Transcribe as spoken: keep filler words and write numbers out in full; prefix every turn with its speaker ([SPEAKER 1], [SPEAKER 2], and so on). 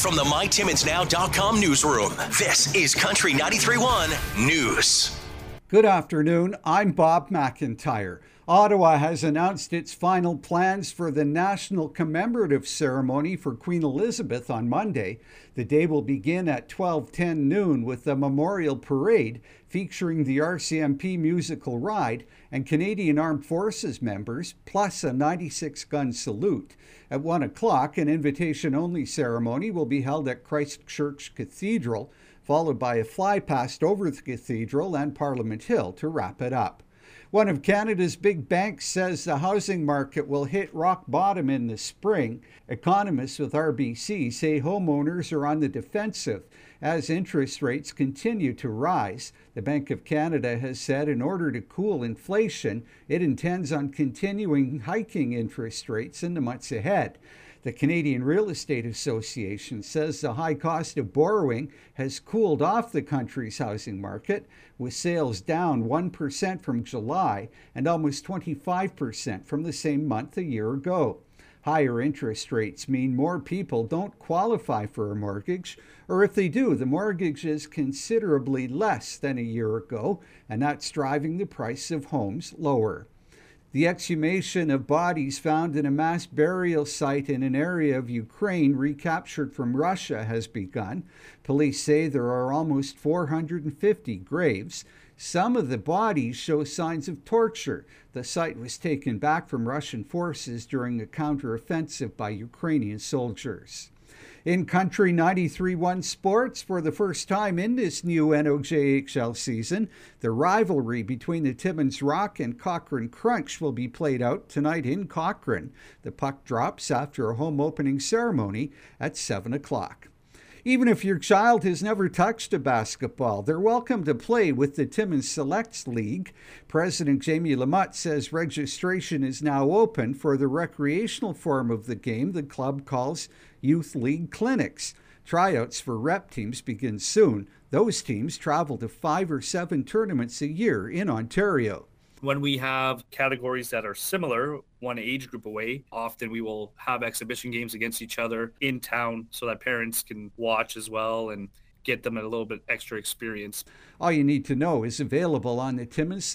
[SPEAKER 1] From the my timmins now dot com newsroom, this is Country ninety-three point one News.
[SPEAKER 2] Good afternoon, I'm Bob McIntyre. Ottawa has announced its final plans for the National Commemorative Ceremony for Queen Elizabeth on Monday. The day will begin at twelve ten noon with a memorial parade featuring the R C M P musical ride and Canadian Armed Forces members, plus a ninety-six gun salute. At one o'clock, an invitation-only ceremony will be held at Christchurch Cathedral, followed by a flypast over the cathedral and Parliament Hill to wrap it up. One of Canada's big banks says the housing market will hit rock bottom in the spring. Economists with R B C say homeowners are on the defensive as interest rates continue to rise. The Bank of Canada has said in order to cool inflation, it intends on continuing hiking interest rates in the months ahead. The Canadian Real Estate Association says the high cost of borrowing has cooled off the country's housing market, with sales down one percent from July and almost twenty-five percent from the same month a year ago. Higher interest rates mean more people don't qualify for a mortgage, or if they do, the mortgage is considerably less than a year ago, and that's driving the price of homes lower. The exhumation of bodies found in a mass burial site in an area of Ukraine recaptured from Russia has begun. Police say there are almost four hundred fifty graves. Some of the bodies show signs of torture. The site was taken back from Russian forces during a counteroffensive by Ukrainian soldiers. In Country ninety-three point one sports, for the first time in this new N O J H L season, the rivalry between the Timmins Rock and Cochrane Crunch will be played out tonight in Cochrane. The puck drops after a home opening ceremony at seven o'clock. Even if your child has never touched a basketball, they're welcome to play with the Timmins Selects League. President Jamie Lamotte says registration is now open for the recreational form of the game the club calls Youth League Clinics. Tryouts for rep teams begin soon. Those teams travel to five or seven tournaments a year in Ontario.
[SPEAKER 3] When we have categories that are similar, one age group away, often we will have exhibition games against each other in town so that parents can watch as well and get them a little bit extra experience.
[SPEAKER 2] All you need to know is available on the Timmins